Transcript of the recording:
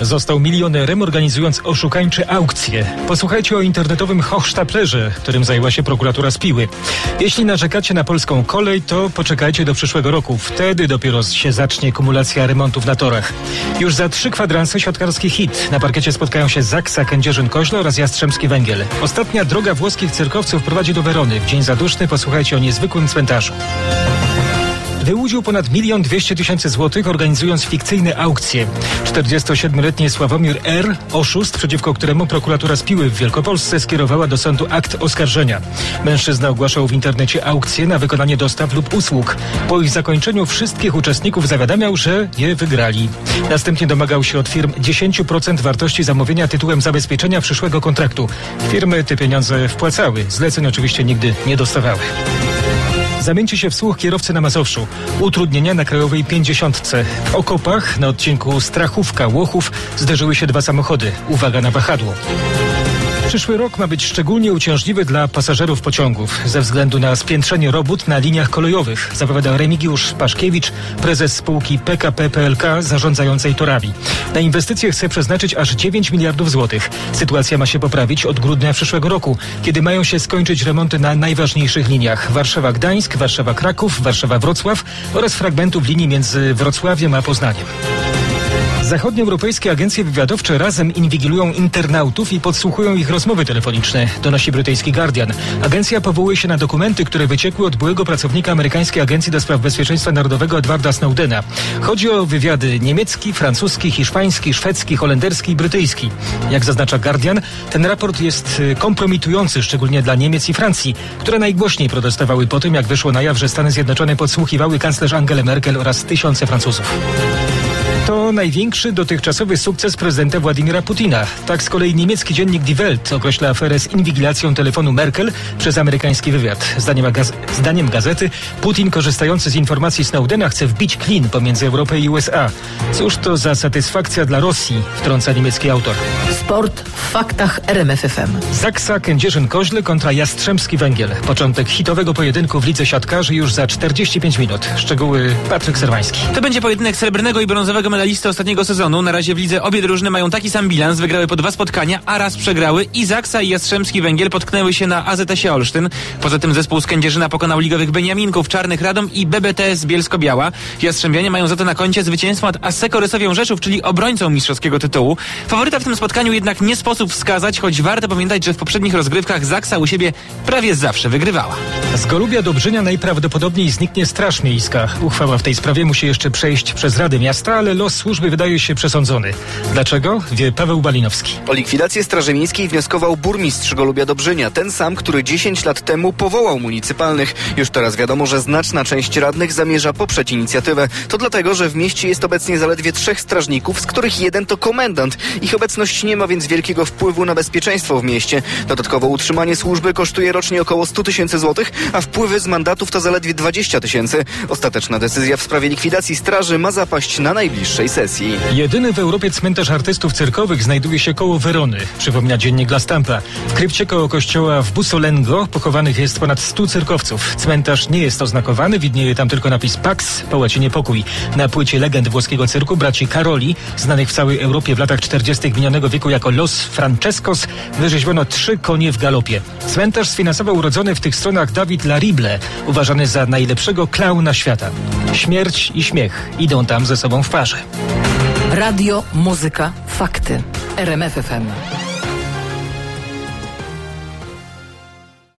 Został milionerem, organizując oszukańcze aukcje. Posłuchajcie o internetowym Hochstaplerze, którym zajęła się prokuratura z Piły. Jeśli narzekacie na polską kolej, to poczekajcie do przyszłego roku. Wtedy dopiero się zacznie kumulacja remontów na torach. Już za 3 kwadranse siatkarski hit. Na parkiecie spotkają się Zaksa, Kędzierzyn-Koźle oraz Jastrzębski Węgiel. Ostatnia droga włoskich cyrkowców prowadzi do Werony. W dzień zaduszny posłuchajcie o niezwykłym cmentarzu. Wyłudził ponad 1 200 000 złotych, organizując fikcyjne aukcje. 47-letni Sławomir R., oszust, przeciwko któremu prokuratura z Piły w Wielkopolsce skierowała do sądu akt oskarżenia. Mężczyzna ogłaszał w internecie aukcje na wykonanie dostaw lub usług. Po ich zakończeniu wszystkich uczestników zawiadamiał, że je wygrali. Następnie domagał się od firm 10% wartości zamówienia tytułem zabezpieczenia przyszłego kontraktu. Firmy te pieniądze wpłacały. Zleceń oczywiście nigdy nie dostawały. Zamieńcie się w słuch kierowcy na Mazowszu. Utrudnienia na Krajowej 50. W okopach na odcinku Strachówka-Łochów zderzyły się 2 samochody. Uwaga na wahadło. Przyszły rok ma być szczególnie uciążliwy dla pasażerów pociągów ze względu na spiętrzenie robót na liniach kolejowych, zapowiada Remigiusz Paszkiewicz, prezes spółki PKP PLK zarządzającej torami. Na inwestycje chce przeznaczyć aż 9 miliardów złotych. Sytuacja ma się poprawić od grudnia przyszłego roku, kiedy mają się skończyć remonty na najważniejszych liniach: Warszawa-Gdańsk, Warszawa-Kraków, Warszawa-Wrocław oraz fragmentów linii między Wrocławiem a Poznaniem. Zachodnioeuropejskie agencje wywiadowcze razem inwigilują internautów i podsłuchują ich rozmowy telefoniczne, donosi brytyjski Guardian. Agencja powołuje się na dokumenty, które wyciekły od byłego pracownika amerykańskiej Agencji do Spraw Bezpieczeństwa Narodowego Edwarda Snowdena. Chodzi o wywiady niemiecki, francuski, hiszpański, szwedzki, holenderski i brytyjski. Jak zaznacza Guardian, ten raport jest kompromitujący, szczególnie dla Niemiec i Francji, które najgłośniej protestowały po tym, jak wyszło na jaw, że Stany Zjednoczone podsłuchiwały kanclerz Angelę Merkel oraz tysiące Francuzów. To największy dotychczasowy sukces prezydenta Władimira Putina. Tak z kolei niemiecki dziennik Die Welt określa aferę z inwigilacją telefonu Merkel przez amerykański wywiad. Zdaniem gazety Putin, korzystający z informacji Snowdena, chce wbić klin pomiędzy Europę i USA. Cóż to za satysfakcja dla Rosji, wtrąca niemiecki autor. Sport w faktach RMF FM. Zaksa, Kędzierzyn-Koźle kontra Jastrzębski Węgiel. Początek hitowego pojedynku w lidze siatkarzy już za 45 minut. Szczegóły Patryk Serwański. To będzie pojedynek srebrnego i brązowego medalisty ostatniego sezonu. Na razie w lidze obie drużyny mają taki sam bilans. Wygrały po 2 spotkania, a raz przegrały. I Zaksa i Jastrzębski Węgiel potknęły się na AZS-ie Olsztyn. Poza tym zespół z Kędzierzyna pokonał ligowych Beniaminków, Czarnych Radom i BBTS Bielsko-Biała. Jastrzębianie mają za to na koncie zwycięstwo nad Asseco Rysowią Rzeszów, czyli obrońcą mistrzowskiego tytułu. Faworyta w tym spotkaniu jednak nie sposób wskazać, choć warto pamiętać, że w poprzednich rozgrywkach Zaksa u siebie prawie zawsze wygrywała. Z Golubia Dobrzynia najprawdopodobniej zniknie Straż Miejska. Uchwała w tej sprawie musi jeszcze przejść przez Radę Miasta, ale los służby wydaje się przesądzony. Dlaczego? Wie Paweł Balinowski. O likwidację Straży Miejskiej wnioskował burmistrz Golubia Dobrzynia, ten sam, który 10 lat temu powołał municypalnych. Już teraz wiadomo, że znaczna część radnych zamierza poprzeć inicjatywę. To dlatego, że w mieście jest obecnie zaledwie 3 strażników, z których 1 to komendant. Ich obecność nie ma więc wielkiego wpływu na bezpieczeństwo w mieście. Dodatkowo utrzymanie służby kosztuje rocznie około 100 000 złotych, a wpływy z mandatów to zaledwie 20 000. Ostateczna decyzja w sprawie likwidacji straży ma zapaść na najbliższej sesji. Jedyny w Europie cmentarz artystów cyrkowych znajduje się koło Werony, przypomina dziennik La Stampa. W krypcie koło kościoła w Bussolengo pochowanych jest ponad 100 cyrkowców. Cmentarz nie jest oznakowany, widnieje tam tylko napis Pax, po łacinie pokój. Na płycie legend włoskiego cyrku braci Caroli, znanych w całej Europie w latach 40. minionego wieku jako Los Francescos, wyrzeźbiono 3 konie w galopie. Cmentarz sfinansował urodzony w tych stronach David Larible, uważany za najlepszego klauna świata. Śmierć i śmiech idą tam ze sobą w parze. Radio, muzyka, fakty. RMF FM.